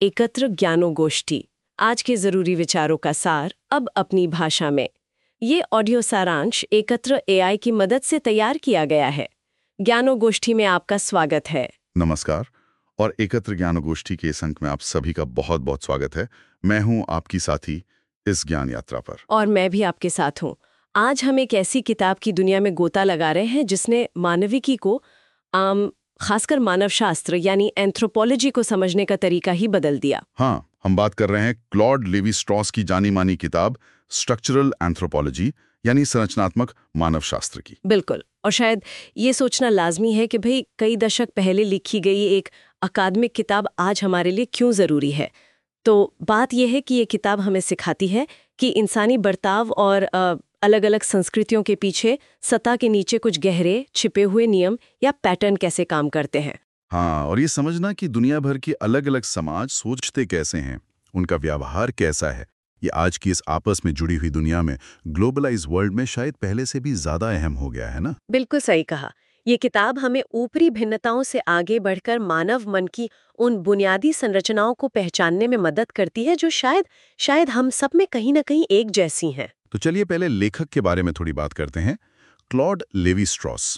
एकत्र ज्ञानोगोष्ठी, आज के जरूरी विचारों का सार अब अपनी भाषा में। ये ऑडियो सारांश एकत्र एआई की मदद से तैयार किया गया है। ज्ञानोगोष्ठी में आपका स्वागत है। नमस्कार और एकत्र ज्ञानगोष्ठी के इस अंक में आप सभी का बहुत बहुत स्वागत है। मैं हूं आपकी साथी इस ज्ञान यात्रा पर। और मैं भी आपके साथ हूँ। आज हम एक ऐसी किताब की दुनिया में गोता लगा रहे हैं जिसने मानविकी को, खासकर मानव शास्त्र यानी एंथ्रोपोलॉजी को समझने का तरीका ही बदल दिया। हाँ, हम बात कर रहे हैं क्लॉड लेवी स्ट्रॉस की जानी मानी किताब स्ट्रक्चरल एंथ्रोपोलॉजी यानी संरचनात्मक मानव शास्त्र की। बिल्कुल। और शायद ये सोचना लाजमी है कि भाई कई दशक पहले लिखी गई एक अकादमिक किताब आज हमारे लिए क्यों ज़रूरी है। तो बात यह है कि ये किताब हमें सिखाती है कि इंसानी बर्ताव और अलग अलग संस्कृतियों के पीछे सतह के नीचे कुछ गहरे छिपे हुए नियम या पैटर्न कैसे काम करते हैं। हाँ, और ये समझना कि दुनिया भर के अलग अलग समाज सोचते कैसे हैं, उनका व्यवहार कैसा है, ये आज की इस आपस में जुड़ी हुई दुनिया में, ग्लोबलाइज वर्ल्ड में शायद पहले से भी ज्यादा अहम हो गया है ना। बिल्कुल सही कहा। ये किताब हमें ऊपरी भिन्नताओं से आगे बढ़कर मानव मन की उन बुनियादी संरचनाओं को पहचानने में मदद करती है जो शायद हम सब में कहीं ना कहीं एक जैसी हैं। तो चलिए पहले लेखक के बारे में थोड़ी बात करते हैं। क्लॉड लेवी स्ट्रॉस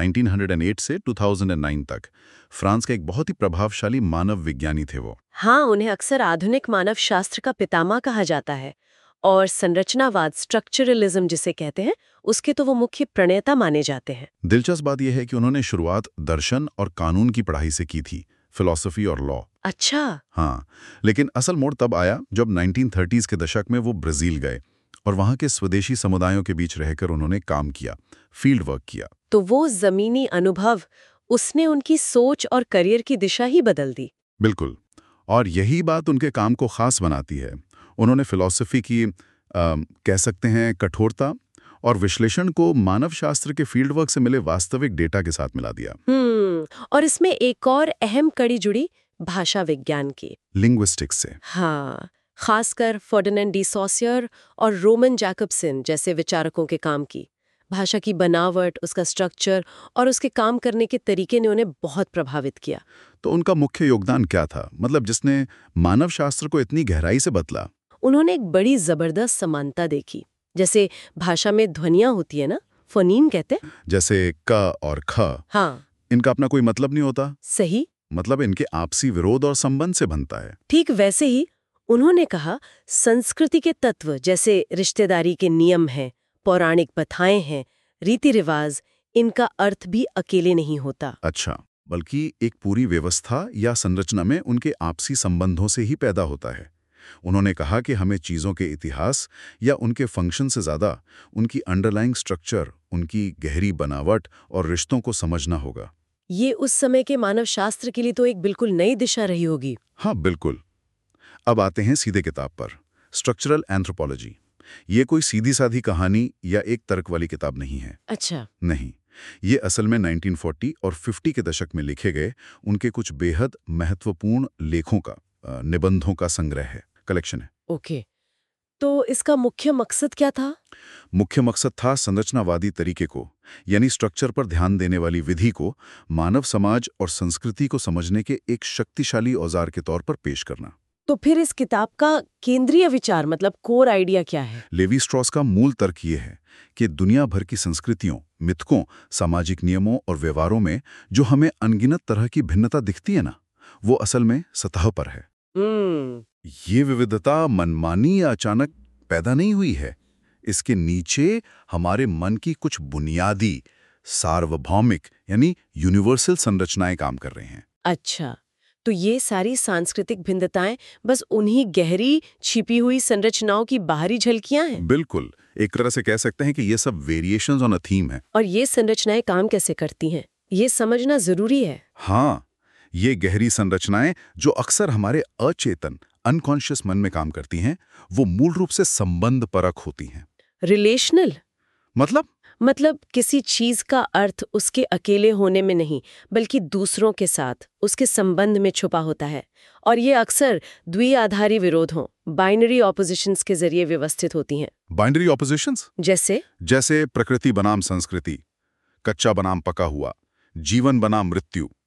1908 से 2009 तक फ्रांस का एक बहुत ही प्रभावशाली मानव विज्ञानी थे वो। हाँ, उन्हें अक्सर आधुनिक मानव शास्त्र का पितामह कहा जाता है और संरचनावाद, स्ट्रक्चरलिज्म जिसे कहते हैं, उसके तो वो मुख्य प्रणेता माने जाते हैं। दिलचस्प बात यह है कि उन्होंने शुरुआत दर्शन और कानून की पढ़ाई से की थी, फिलॉसफी और लॉ। अच्छा। हाँ, लेकिन असल मोड़ तब आया जब 1930s के दशक में वो ब्राजील गए और वहाँ के स्वदेशी समुदायों के बीच रहकर उन्होंने काम किया, फील्ड वर्क किया। तो वो जमीनी अनुभव, उसने उनकी सोच और करियर की दिशा ही बदल दी। बिल्कुल, और यही बात उनके काम को खास बनाती है। उन्होंने फिलॉसफी की कह सकते हैं कठोरता और विश्लेषण को मानव शास्त्र के फील्ड वर्क से मिले वास्तविक डेटा के साथ मिला दिया। और इसमें एक और अहम कड़ी जुड़ी भाषा विज्ञान की, लिंग्विस्टिक्स से। हाँ, खासकर फर्डिनेंड डी सॉसियर और रोमन जैकबसन जैसे विचारकों के काम की। भाषा की बनावट, उसका स्ट्रक्चर और उसके काम करने के तरीके ने उन्हें बहुत प्रभावित किया। तो उनका मुख्य योगदान क्या था, मतलब जिसने मानव शास्त्र को इतनी गहराई से बदला? उन्होंने एक बड़ी जबरदस्त समानता देखी। जैसे भाषा में ध्वनियां होती है ना, फोनीम कहते हैं, जैसे क और ख। हाँ, इनका अपना कोई मतलब नहीं होता। सही। मतलब इनके आपसी विरोध और संबंध से बनता है। ठीक वैसे ही उन्होंने कहा संस्कृति के तत्व जैसे रिश्तेदारी के नियम हैं, पौराणिक प्रथाएं हैं, रीति रिवाज, इनका अर्थ भी अकेले नहीं होता। अच्छा, बल्कि एक पूरी व्यवस्था या संरचना में उनके आपसी संबंधों से ही पैदा होता है। उन्होंने कहा कि हमें चीज़ों के इतिहास या उनके फंक्शन से ज़्यादा उनकी अंडरलाइंग स्ट्रक्चर, उनकी गहरी बनावट और रिश्तों को समझना होगा। ये उस समय के मानव शास्त्र के लिए तो एक बिल्कुल नई दिशा रही होगी। हाँ, बिल्कुल। अब आते हैं सीधे किताब पर, स्ट्रक्चरल एंथ्रोपोलॉजी। ये कोई सीधी साधी कहानी या एक तर्क वाली किताब नहीं है। अच्छा। नहीं, ये असल में 1940 और 50 के दशक में लिखे गए उनके कुछ बेहद महत्वपूर्ण लेखों का, निबंधों का संग्रह है, कलेक्शन है। ओके, तो इसका मुख्य मकसद क्या था? मुख्य मकसद था संरचनावादी तरीके को, यानी स्ट्रक्चर पर ध्यान देने वाली विधि को मानव समाज और संस्कृति को समझने के एक शक्तिशाली औजार के तौर पर पेश करना। तो फिर इस किताब का केंद्रीय विचार, मतलब कोर आइडिया क्या है? लेवी स्ट्रॉस का मूल तर्क ये है कि दुनिया भर की संस्कृतियों, मिथकों, सामाजिक नियमों और व्यवहारों में जो हमें अनगिनत तरह की भिन्नता दिखती है ना, वो असल में सतह पर है। ये विविधता मनमानी या अचानक पैदा नहीं हुई है। इसके नीचे हमारे मन की कुछ बुनियादी, सार्वभौमिक यानी यूनिवर्सल संरचनाएं काम कर रही हैं। अच्छा, तो ये सारी सांस्कृतिक भिन्नताएं बस उन्हीं गहरी छिपी हुई संरचनाओं की बाहरी झलकियां हैं? बिल्कुल, एक तरह से कह सकते हैं कि ये सब वेरिएशंस ऑन अ थीम है। और ये संरचनाएं काम कैसे करती हैं, ये समझना जरूरी है। हाँ, ये गहरी संरचनाएं जो अक्सर हमारे अचेतन, अनकॉन्शियस मन में काम करती हैं, वो मूल रूप से संबंध परक होती हैं। रिलेशनल मतलब किसी चीज का अर्थ उसके अकेले होने में नहीं, बल्कि दूसरों के साथ उसके संबंध में छुपा होता है। और ये अक्सर द्विआधारी विरोधों, बाइनरी ऑपोजिशंस के जरिए व्यवस्थित होती हैं। बाइनरी ऑपोजिशंस जैसे प्रकृति बनाम संस्कृति, कच्चा बनाम पका हुआ, जीवन बनाम मृत्यु,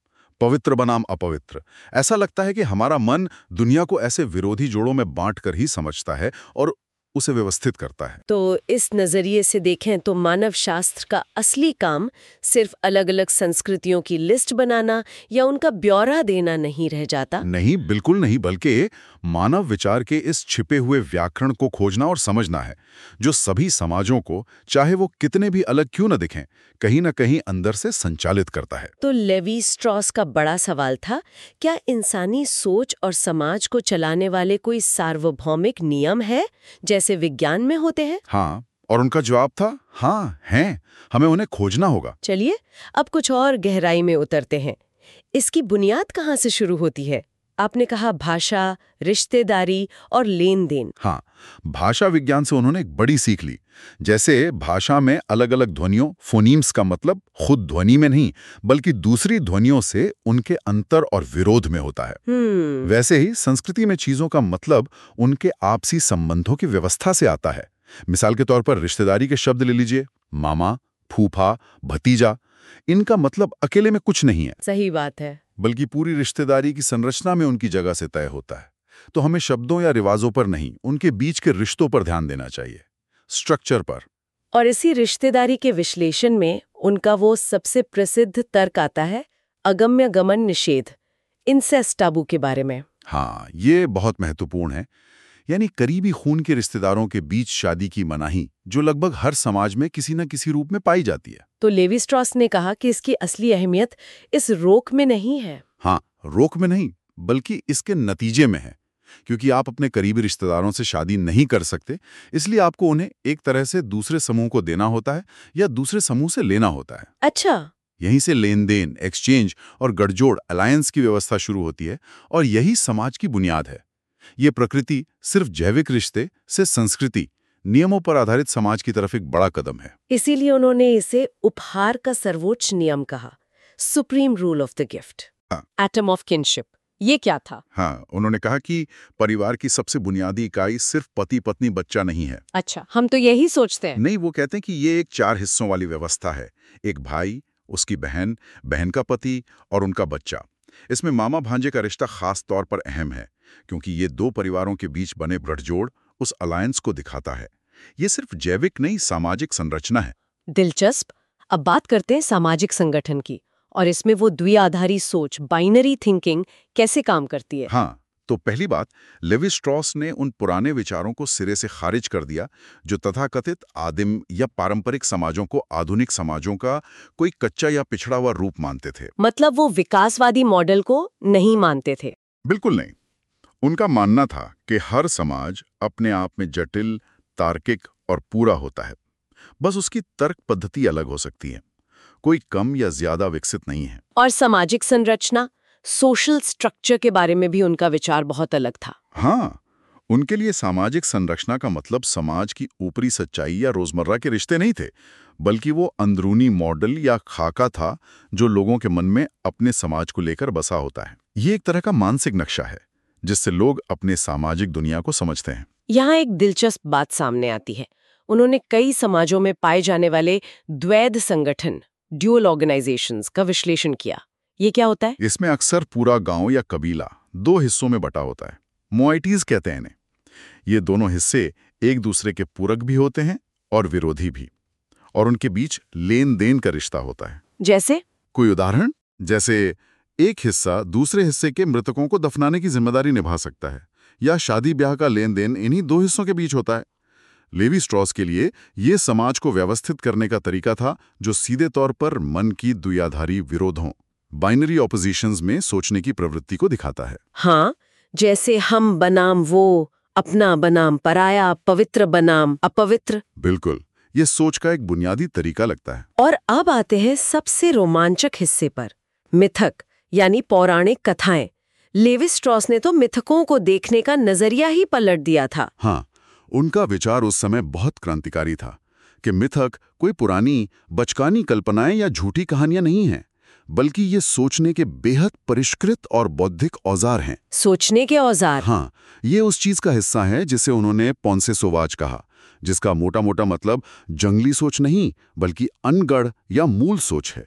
पवित्र बनाम अपवित्र। ऐसा लगता है कि हमारा मन दुनिया को ऐसे विरोधी जोड़ों में बांटकर ही समझता है और उसे व्यवस्थित करता है। तो इस नजरिए से देखें तो मानव शास्त्र का असली काम सिर्फ अलग अलग संस्कृतियों की लिस्ट बनाना या उनका ब्यौरा देना नहीं रह जाता। नहीं, बिल्कुल नहीं, बल्कि मानव विचार के इस छिपे हुए व्याकरण को खोजना और समझना है, जो सभी समाजों को, चाहे वो कितने भी अलग क्यों न दिखें, कहीं न कहीं अंदर से संचालित करता है। तो लेवी स्ट्रॉस का बड़ा सवाल था, क्या इंसानी सोच और समाज को चलाने वाले कोई सार्वभौमिक नियम है जैसे विज्ञान में होते हैं? हाँ, और उनका जवाब था हाँ, हैं। हमें उन्हें खोजना होगा। चलिए अब कुछ और गहराई में उतरते हैं। इसकी बुनियाद कहाँ से शुरू होती है? आपने कहा भाषा, रिश्तेदारी और लेन देन। हाँ, भाषा विज्ञान से उन्होंने एक बड़ी सीख ली। जैसे भाषा में अलग अलग ध्वनियों, फोनीम्स का मतलब खुद ध्वनि में नहीं बल्कि दूसरी ध्वनियों से उनके अंतर और विरोध में होता है। वैसे ही संस्कृति में चीजों का मतलब उनके आपसी संबंधों की व्यवस्था से आता है। मिसाल के तौर पर रिश्तेदारी के शब्द ले लीजिए, मामा, फूफा, भतीजा। इनका मतलब अकेले में कुछ नहीं है। सही बात है। बल्कि पूरी रिश्तेदारी की संरचना में उनकी जगह से तय होता है। तो हमें शब्दों या रिवाजों पर नहीं, उनके बीच के रिश्तों पर ध्यान देना चाहिए, स्ट्रक्चर पर। और इसी रिश्तेदारी के विश्लेषण में उनका वो सबसे प्रसिद्ध तर्क आता है, अगम्य गमन निषेध, इंसेस्ट टाबू के बारे में। हाँ, ये बहुत महत्वपूर्ण है। यानी करीबी खून के रिश्तेदारों के बीच शादी की मनाही, जो लगभग हर समाज में किसी न किसी रूप में पाई जाती है। तो लेवी स्ट्रॉस ने कहा कि इसकी असली अहमियत इस रोक में नहीं है। हाँ, रोक में नहीं, बल्कि इसके नतीजे में है। क्योंकि आप अपने करीबी रिश्तेदारों से शादी नहीं कर सकते, इसलिए आपको उन्हें एक तरह से दूसरे समूह को देना होता है या दूसरे समूह से लेना होता है। अच्छा। यहीं से लेन देन, एक्सचेंज और गठजोड़, अलायंस की व्यवस्था शुरू होती है, और यही समाज की बुनियाद है। ये प्रकृति सिर्फ जैविक रिश्ते से संस्कृति, नियमों पर आधारित समाज की तरफ एक बड़ा कदम है। इसीलिए उन्होंने इसे उपहार का सर्वोच्च नियम कहा, supreme rule of the gift, atom of kinship. ये क्या था? हाँ, उन्होंने कहा कि परिवार की सबसे बुनियादी इकाई सिर्फ पति पत्नी बच्चा नहीं है। अच्छा, हम तो यही सोचते हैं। नहीं, वो कहते हैं कि ये एक 4 हिस्सों वाली व्यवस्था है। एक भाई, उसकी बहन, बहन का पति और उनका बच्चा। इसमें मामा भांजे का रिश्ता खास तौर पर अहम है, क्योंकि ये 2 परिवारों के बीच बने गठजोड़ उस अलायंस को दिखाता है। ये सिर्फ जैविक नहीं, सामाजिक संरचना है। दिलचस्प। अब बात करते हैं सामाजिक संगठन की, और इसमें वो द्विआधारी सोच, बाइनरी थिंकिंग कैसे काम करती है। हाँ, तो पहली बात, लेवी स्ट्रॉस ने उन पुराने विचारों को सिरे से खारिज कर दिया जो तथाकथित आदिम या पारंपरिक समाजों को आधुनिक समाजों का कोई कच्चा या पिछड़ा हुआ रूप मानते थे। मतलब वो विकासवादी मॉडल को नहीं मानते थे? बिल्कुल नहीं। उनका मानना था कि हर समाज अपने आप में जटिल, तार्किक और पूरा होता है। बस उसकी तर्क पद्धति अलग हो सकती है। कोई कम या ज्यादा विकसित नहीं है। और सामाजिक संरचना, सोशल स्ट्रक्चर के बारे में भी उनका विचार बहुत अलग था। हाँ, उनके लिए सामाजिक संरचना का मतलब समाज की ऊपरी सच्चाई या रोजमर्रा के रिश्ते नहीं थे, बल्कि वो अंदरूनी मॉडल या खाका था जो लोगों के मन में अपने समाज को लेकर बसा होता है। ये एक तरह का मानसिक नक्शा है जिससे लोग अपने सामाजिक दुनिया को समझते हैं। यहाँ एक दिलचस्प बात सामने आती है। उन्होंने कई समाजों में पाए जाने वाले द्वैध संगठन, ड्यूअल ऑर्गेनाइजेशंस का विश्लेषण किया। ये क्या होता है? इसमें अक्सर पूरा गांव या कबीला 2 हिस्सों में बटा होता है। मोआइटीज कहते हैं इन्हें। ये दोनों हिस्से एक दूसरे के पूरक भी होते हैं और विरोधी भी, और उनके बीच लेन देन का रिश्ता होता है। जैसे? कोई उदाहरण? जैसे एक हिस्सा दूसरे हिस्से के मृतकों को दफनाने की जिम्मेदारी निभा सकता है, या शादी ब्याह का लेन देन इन्हीं 2 हिस्सों के बीच होता है। लेवी स्ट्रॉस के लिए ये समाज को व्यवस्थित करने का तरीका था जो सीधे तौर पर मन की द्विआधारी विरोधों, बाइनरी ऑपोजिशंस में सोचने की प्रवृत्ति को दिखाता है। हाँ, जैसे हम बनाम वो, अपना बनाम पराया, पवित्र बनाम अपवित्र। बिल्कुल, ये सोच का एक बुनियादी तरीका लगता है। और अब आते हैं सबसे रोमांचक हिस्से पर, मिथक यानी पौराणिक कथाएं। लेवी स्ट्रॉस ने तो मिथकों को देखने का नजरिया ही पलट दिया था। हाँ, उनका विचार उस समय बहुत क्रांतिकारी था कि मिथक कोई पुरानी बचकानी कल्पनाएं या झूठी कहानियां नहीं हैं, बल्कि ये सोचने के बेहद परिष्कृत और बौद्धिक औजार हैं। सोचने के औजार? हाँ, ये उस चीज का हिस्सा है जिसे उन्होंने पोंसेसोवाच कहा, जिसका मोटा मोटा मतलब जंगली सोच नहीं बल्कि अनगढ़ या मूल सोच है,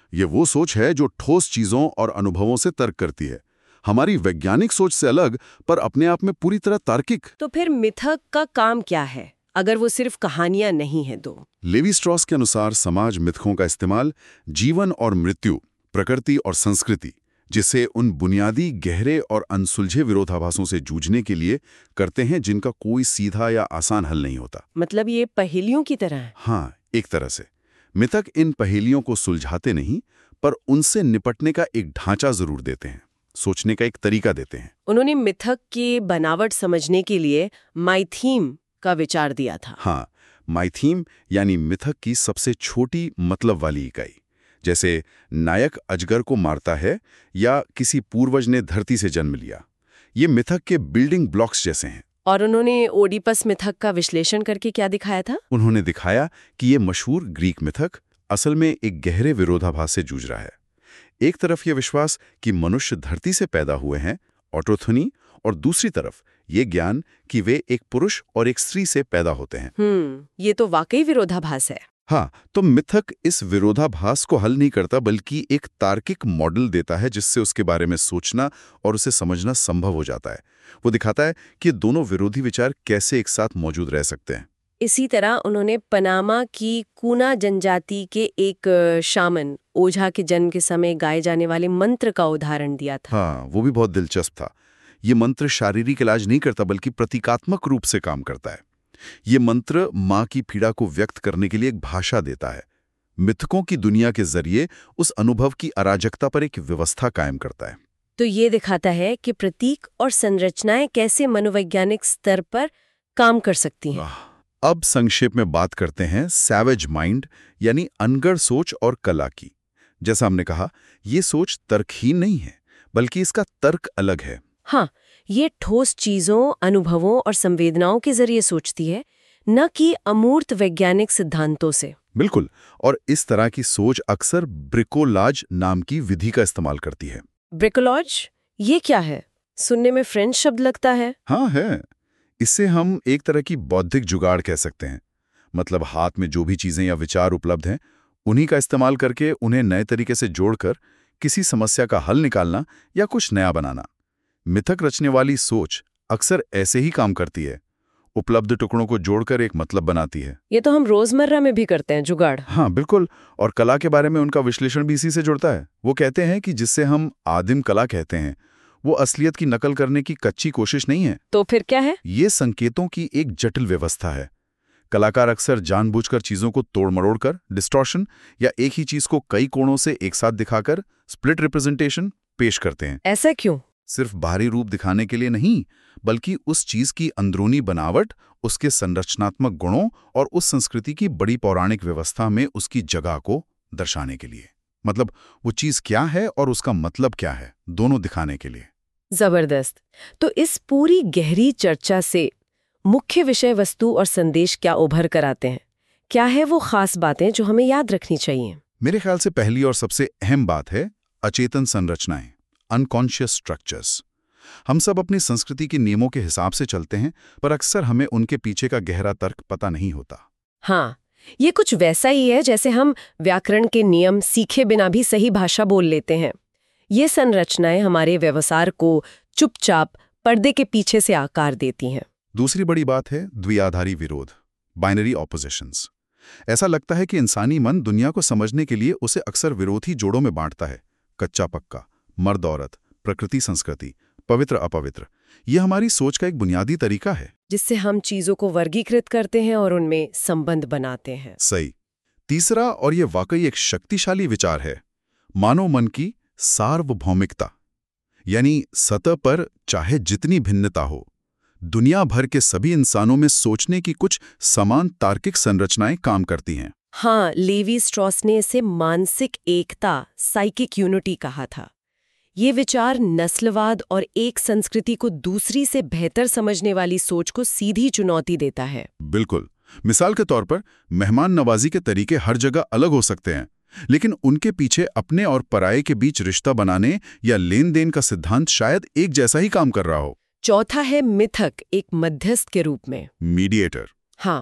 ये वो सोच है जो ठोस चीजों और अनुभवों से तर्क करती है, हमारी वैज्ञानिक सोच से अलग पर अपने आप में पूरी तरह तार्किक। तो फिर मिथक का काम क्या है, अगर वो सिर्फ कहानियां नहीं है तो? लेवी स्ट्रॉस के अनुसार समाज मिथकों का इस्तेमाल जीवन और मृत्यु, प्रकृति और संस्कृति, जिसे उन बुनियादी गहरे और अनसुलझे विरोधाभासों से जूझने के लिए करते हैं जिनका कोई सीधा या आसान हल नहीं होता। मतलब ये पहेलियों की तरह है? हाँ, एक तरह से मिथक इन पहेलियों को सुलझाते नहीं, पर उनसे निपटने का एक ढांचा जरूर देते हैं, सोचने का एक तरीका देते हैं। उन्होंने मिथक की बनावट समझने के लिए माइथीम का विचार दिया था। हाँ, माइथीम यानी मिथक की सबसे छोटी मतलब वाली इकाई, जैसे नायक अजगर को मारता है या किसी पूर्वज ने धरती से जन्म लिया। ये मिथक के बिल्डिंग ब्लॉक्स जैसे हैं। और उन्होंने ओडिपस मिथक का विश्लेषण करके क्या दिखाया था? उन्होंने दिखाया कि ये मशहूर ग्रीक मिथक असल में एक गहरे विरोधाभास से जूझ रहा है। एक तरफ ये विश्वास कि मनुष्य धरती से पैदा हुए हैं, ऑटोथोनी, और दूसरी तरफ ये ज्ञान कि वे एक पुरुष और एक स्त्री से पैदा होते हैं। ये तो वाकई विरोधाभास है। हाँ, तो मिथक इस विरोधाभास को हल नहीं करता, बल्कि एक तार्किक मॉडल देता है जिससे उसके बारे में सोचना और उसे समझना संभव हो जाता है। वो दिखाता है कि दोनों विरोधी विचार कैसे एक साथ मौजूद रह सकते हैं। इसी तरह उन्होंने पनामा की कूना जनजाति के एक शामन ओझा के जन्म के समय गाए जाने वाले मंत्र का उदाहरण दिया था। हाँ, वो भी बहुत दिलचस्प था। ये मंत्र शारीरिक इलाज नहीं करता, बल्कि प्रतीकात्मक रूप से काम करता है। ये मंत्र माँ की पीड़ा को व्यक्त करने के लिए एक भाषा देता है, मिथकों की दुनिया के जरिए उस अनुभव की अराजकता पर एक व्यवस्था कायम करता है। तो ये दिखाता है कि प्रतीक और संरचनाएं कैसे मनोवैज्ञानिक स्तर पर काम कर सकती हैं। अब संक्षेप में बात करते हैं सैवेज माइंड यानी अनगढ़ सोच और कला की। जैसा हमने कहा, ये सोच तर्कहीन नहीं है, बल्कि इसका तर्क अलग है। हाँ, ये ठोस चीजों, अनुभवों और संवेदनाओं के जरिए सोचती है, न कि अमूर्त वैज्ञानिक सिद्धांतों से। बिल्कुल, और इस तरह की सोच अक्सर ब्रिकोलाज नाम की विधि का इस्तेमाल करती है। ब्रिकोलॉज, ये क्या है? सुनने में फ्रेंच शब्द लगता है। हाँ है। इससे हम एक तरह की बौद्धिक जुगाड़ कह सकते हैं। मतलब हाथ में जो भी चीजें या विचार उपलब्ध हैं, उन्हीं का इस्तेमाल करके उन्हें नए तरीके से जोड़कर किसी समस्या का हल निकालना या कुछ नया बनाना। मिथक रचने वाली सोच अक्सर ऐसे ही काम करती है, उपलब्ध टुकड़ों को जोड़कर एक मतलब बनाती है। ये तो हम रोजमर्रा में भी करते हैं, जुगाड़। हाँ बिल्कुल, और कला के बारे में उनका विश्लेषण भी इसी से जुड़ता है। वो कहते हैं कि जिससे हम आदिम कला कहते हैं, वो असलियत की नकल करने की कच्ची कोशिश नहीं है। तो फिर क्या है? ये संकेतों की एक जटिल व्यवस्था है। कलाकार अक्सर जानबूझकर चीजों को तोड़ मरोड़कर, डिस्टॉर्शन या एक ही चीज को कई कोणों से एक साथ दिखाकर स्प्लिट रिप्रेजेंटेशन पेश करते हैं। ऐसा क्यों? सिर्फ बाहरी रूप दिखाने के लिए नहीं, बल्कि उस चीज की अंदरूनी बनावट, उसके संरचनात्मक गुणों और उस संस्कृति की बड़ी पौराणिक व्यवस्था में उसकी जगह को दर्शाने के लिए। मतलब वो चीज क्या है और उसका मतलब क्या है, दोनों दिखाने के लिए। जबरदस्त। तो इस पूरी गहरी चर्चा से मुख्य विषय वस्तु और संदेश क्या उभर कर आते हैं? क्या है वो खास बातें जो हमें याद रखनी चाहिए? मेरे ख्याल से पहली और सबसे अहम बात है अचेतन संरचनाएं, अनकॉन्शियस स्ट्रक्चर्स। हम सब अपनी संस्कृति के नियमों के हिसाब से चलते हैं, पर अक्सर हमें उनके पीछे का गहरा तर्क पता नहीं होता। हाँ, ये कुछ वैसा ही है जैसे हम व्याकरण के नियम सीखे बिना भी सही भाषा बोल लेते हैं। ये संरचनाएं हमारे व्यवहार को चुपचाप पर्दे के पीछे से आकार देती हैं। दूसरी बड़ी बात है द्विआधारी विरोध, बाइनरी ऑपोजिशंस। ऐसा लगता है कि इंसानी मन दुनिया को समझने के लिए उसे अक्सर विरोधी जोड़ों में बांटता है। कच्चा पक्का, मर्द औरत, प्रकृति संस्कृति, पवित्र अपवित्र। यह हमारी सोच का एक बुनियादी तरीका है, जिससे हम चीजों को वर्गीकृत करते हैं और उनमें संबंध बनाते हैं। सही। तीसरा, और यह वाकई एक शक्तिशाली विचार है, मानव मन की सार्वभौमिकता। यानी सतह पर चाहे जितनी भिन्नता हो, दुनिया भर के सभी इंसानों में सोचने की कुछ समान तार्किक संरचनाएं काम करती हैं। हाँ, लेवी स्ट्रॉस ने इसे मानसिक एकता, साइकिक यूनिटी कहा था। ये विचार नस्लवाद और एक संस्कृति को दूसरी से बेहतर समझने वाली सोच को सीधी चुनौती देता है। बिल्कुल। मिसाल के तौर पर मेहमान नवाजी के तरीके हर जगह अलग हो सकते हैं, लेकिन उनके पीछे अपने और पराये के बीच रिश्ता बनाने या लेन देन का सिद्धांत शायद एक जैसा ही काम कर रहा हो। चौथा है मिथक एक मध्यस्थ के रूप में, मीडिएटर। हाँ,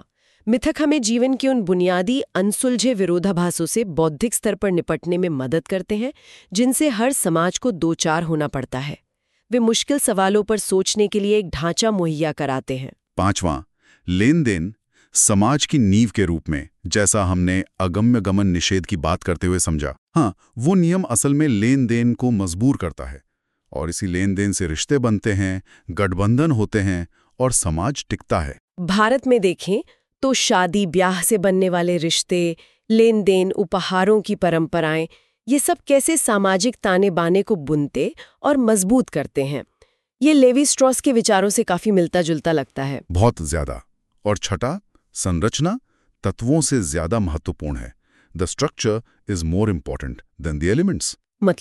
मिथक हमें जीवन के उन बुनियादी अनसुलझे विरोधाभासों से बौद्धिक स्तर पर निपटने में मदद करते हैं जिनसे हर समाज को दो चार होना पड़ता है। वे मुश्किल सवालों पर सोचने के लिए एक ढांचा मुहैया कराते हैं। 5वां, लेन देन समाज की नींव के रूप में, जैसा हमने अगम्य गमन निषेध की बात करते हुए समझा। हाँ, वो नियम असल में लेन देन को मजबूर करता है और इसी लेन देन से रिश्ते बनते हैं, गठबंधन होते हैं और समाज टिकता है। भारत में देखें तो शादी ब्याह से बनने वाले रिश्ते, लेन देन, उपहारों की परंपराएं, ये सब कैसे सामाजिक ताने बाने को बुनते और मजबूत करते हैं। ये लेवी स्ट्रॉस के विचारों से काफी मिलता जुलता लगता है। बहुत ज्यादा। और छठा, संरचना तत्वों से ज्यादा महत्वपूर्ण है। The structure is more important than the elements.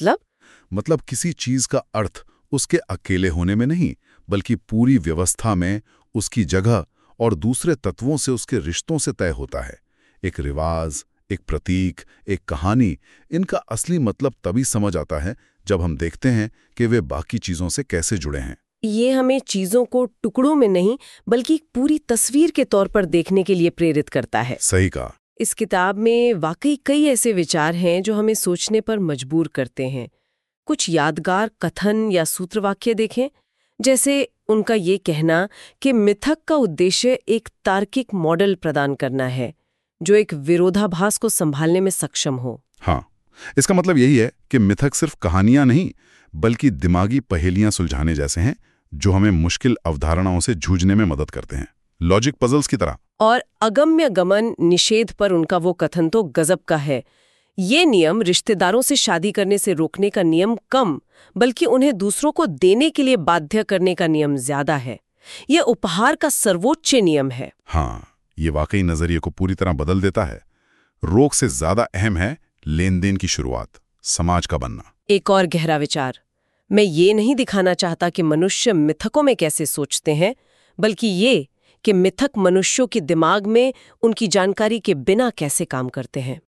मतलब किसी चीज का अर्थ उसके अकेले होने में नहीं, बल्कि पूरी व्यवस्था में उसकी जगह और दूसरे तत्वों से उसके रिश्तों से तय होता है। एक रिवाज, एक प्रतीक, एक कहानी, इनका असली मतलब तभी समझ आता है जब हम देखते हैं कि वे बाकी चीजों से कैसे जुड़े हैं। ये हमें चीजों को टुकड़ों में नहीं बल्कि एक पूरी तस्वीर के तौर पर देखने के लिए प्रेरित करता है। सही कहा। इस किताब में वाकई कई ऐसे विचार हैं जो हमें सोचने पर मजबूर करते हैं। कुछ यादगार कथन या सूत्रवाक्य देखें, जैसे उनका ये कहना कि मिथक का उद्देश्य एक तार्किक मॉडल प्रदान करना है जो एक विरोधाभास को संभालने में सक्षम हो। हाँ, इसका मतलब यही है कि मिथक सिर्फ कहानियां नहीं बल्कि दिमागी पहेलियां सुलझाने जैसे हैं जो हमें मुश्किल अवधारणाओं से जूझने में मदद करते हैं, लॉजिक पजल्स की तरह। और अगम्य गमन निषेध पर उनका वो कथन तो गजब का है। ये नियम रिश्तेदारों से शादी करने से रोकने का नियम कम, बल्कि उन्हें दूसरों को देने के लिए बाध्य करने का नियम ज्यादा है। ये उपहार का सर्वोच्च नियम है। हाँ, ये वाकई नजरिए को पूरी तरह बदल देता है। रोक से ज्यादा अहम है लेन देन की शुरुआत, समाज का बनना। एक और गहरा विचार, मैं ये नहीं दिखाना चाहता कि मनुष्य मिथकों में कैसे सोचते हैं, बल्कि ये कि मिथक मनुष्यों के दिमाग में उनकी जानकारी के बिना कैसे काम करते हैं।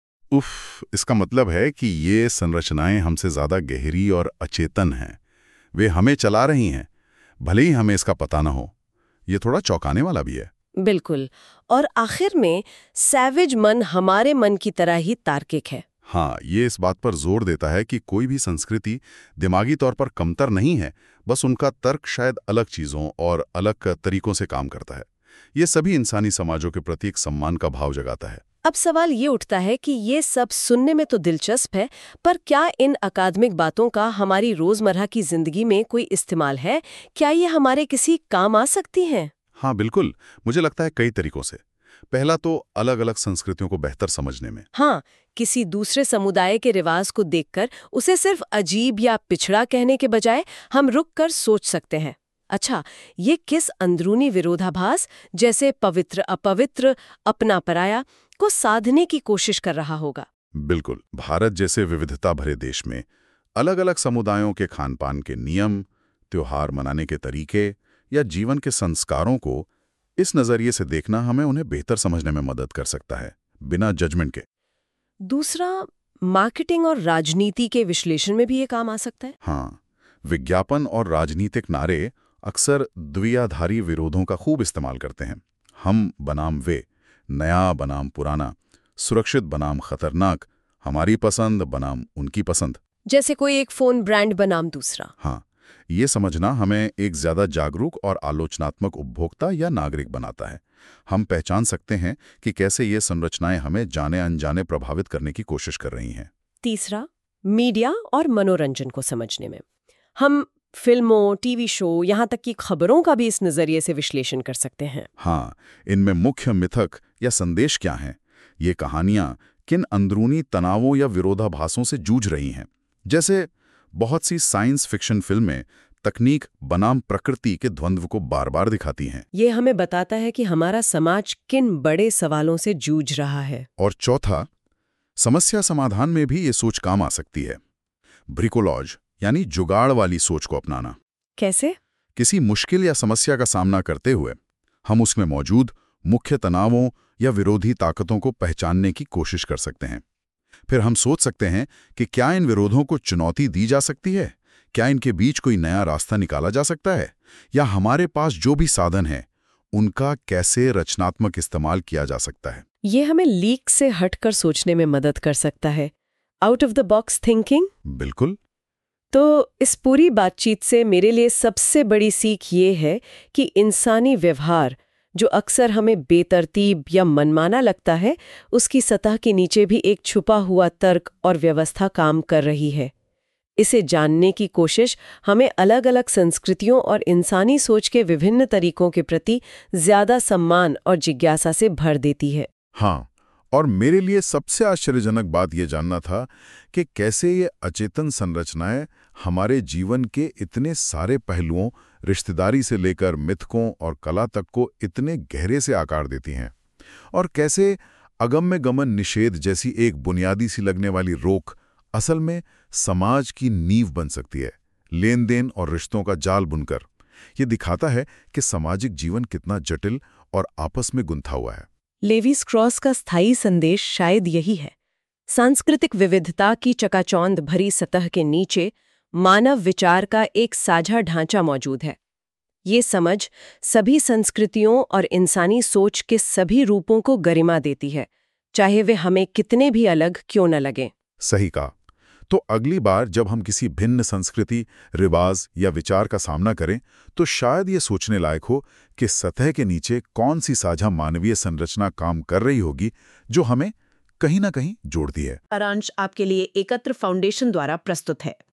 इसका मतलब है कि ये संरचनाएं हमसे ज्यादा गहरी और अचेतन हैं। वे हमें चला रही हैं, भले ही हमें इसका पता ना हो। ये थोड़ा चौंकाने वाला भी है। बिल्कुल। और आखिर में सैवेज मन हमारे मन की तरह ही तार्किक है। हाँ, ये इस बात पर जोर देता है कि कोई भी संस्कृति दिमागी तौर पर कमतर नहीं है, बस उनका तर्क शायद अलग चीजों और अलग तरीकों से काम करता है। ये सभी इंसानी समाजों के प्रति एक सम्मान का भाव जगाता है। अब सवाल ये उठता है कि ये सब सुनने में तो दिलचस्प है, पर क्या इन अकादमिक बातों का हमारी रोजमर्रा की जिंदगी में कोई इस्तेमाल है? क्या ये हमारे किसी काम आ सकती हैं? हाँ बिल्कुल, मुझे लगता है कई तरीकों से। पहला तो अलग अलग संस्कृतियों को बेहतर समझने में। हाँ, किसी दूसरे समुदाय के रिवाज को देखकर उसे सिर्फ अजीब या पिछड़ा कहने के बजाय हम रुक कर सोच सकते हैं, अच्छा, ये किस अंदरूनी विरोधाभास जैसे पवित्र अपवित्र, अपना पराया को साधने की कोशिश कर रहा होगा। बिल्कुल, भारत जैसे विविधता भरे देश में अलग अलग समुदायों के खानपान के नियम, त्योहार मनाने के तरीके या जीवन के संस्कारों को इस नजरिए से देखना हमें उन्हें बेहतर समझने में मदद कर सकता है, बिना जजमेंट के। दूसरा, मार्केटिंग और राजनीति के विश्लेषण में भी ये काम आ सकता है। हाँ, विज्ञापन और राजनीतिक नारे अक्सर द्विआधारी विरोधों का खूब इस्तेमाल करते हैं। हम बनाम वे, नया बनाम पुराना, सुरक्षित बनाम खतरनाक, हमारी पसंद बनाम उनकी पसंद। जैसे कोई एक फोन ब्रांड बनाम दूसरा। हाँ, ये समझना हमें एक ज्यादा जागरूक और आलोचनात्मक उपभोक्ता या नागरिक बनाता है। हम पहचान सकते हैं कि कैसे ये संरचनाएं हमें जाने अनजाने प्रभावित करने की कोशिश कर रही हैं। तीसरा, मीडिया और मनोरंजन को समझने में हम फिल्मों, टीवी शो, यहाँ तक कि खबरों का भी इस नजरिए से विश्लेषण कर सकते हैं। हाँ, इनमें मुख्य मिथक या संदेश क्या हैं? ये कहानियां किन अंदरूनी तनावों या विरोधाभासों से जूझ रही हैं? जैसे बहुत सी साइंस फिक्शन फिल्में तकनीक बनाम प्रकृति के द्वंद्व को बार बार दिखाती हैं। ये हमें बताता है कि हमारा समाज किन बड़े सवालों से जूझ रहा है। और चौथा, समस्या समाधान में भी ये सोच काम आ सकती है। ब्रिकोलॉज यानी जुगाड़ वाली सोच को अपनाना। कैसे? किसी मुश्किल या समस्या का सामना करते हुए हम उसमें मौजूद मुख्य तनावों या विरोधी ताकतों को पहचानने की कोशिश कर सकते हैं। फिर हम सोच सकते हैं कि क्या इन विरोधों को चुनौती दी जा सकती है, क्या इनके बीच कोई नया रास्ता निकाला जा सकता है, या हमारे पास जो भी साधन है उनका कैसे रचनात्मक इस्तेमाल किया जा सकता है। ये हमें लीक से हटकर सोचने में मदद कर सकता है, out of the box thinking. बिल्कुल। तो इस पूरी बातचीत से मेरे लिए सबसे बड़ी सीख ये है कि इंसानी व्यवहार, जो अक्सर हमें बेतरतीब या मनमाना लगता है, उसकी सतह के नीचे भी एक छुपा हुआ तर्क और व्यवस्था काम कर रही है। इसे जानने की कोशिश हमें अलग अलग संस्कृतियों और इंसानी सोच के विभिन्न तरीकों के प्रति ज्यादा सम्मान और जिज्ञासा से भर देती है। हाँ, और मेरे लिए सबसे आश्चर्यजनक बात यह जानना था कि कैसे ये अचेतन संरचनाएं हमारे जीवन के इतने सारे पहलुओं, रिश्तेदारी से लेकर मिथकों और कला तक को इतने गहरे से आकार देती हैं, और कैसे अगम्य गमन निषेध जैसी एक बुनियादी सी लगने वाली रोक असल में समाज की नींव बन सकती है, लेन देन और रिश्तों का जाल बुनकर। ये दिखाता है कि सामाजिक जीवन कितना जटिल और आपस में गुंथा हुआ है। लेवी स्ट्रॉस का स्थायी संदेश शायद यही है। सांस्कृतिक विविधता की चकाचौंध भरी सतह के नीचे मानव विचार का एक साझा ढांचा मौजूद है। ये समझ सभी संस्कृतियों और इंसानी सोच के सभी रूपों को गरिमा देती है, चाहे वे हमें कितने भी अलग क्यों न लगें। सही कहा। तो अगली बार जब हम किसी भिन्न संस्कृति, रिवाज या विचार का सामना करें, तो शायद ये सोचने लायक हो कि सतह के नीचे कौन सी साझा मानवीय संरचना काम कर रही होगी जो हमें कहीं ना कहीं जोड़ती है। सारांश आपके लिए एकत्र फाउंडेशन द्वारा प्रस्तुत है।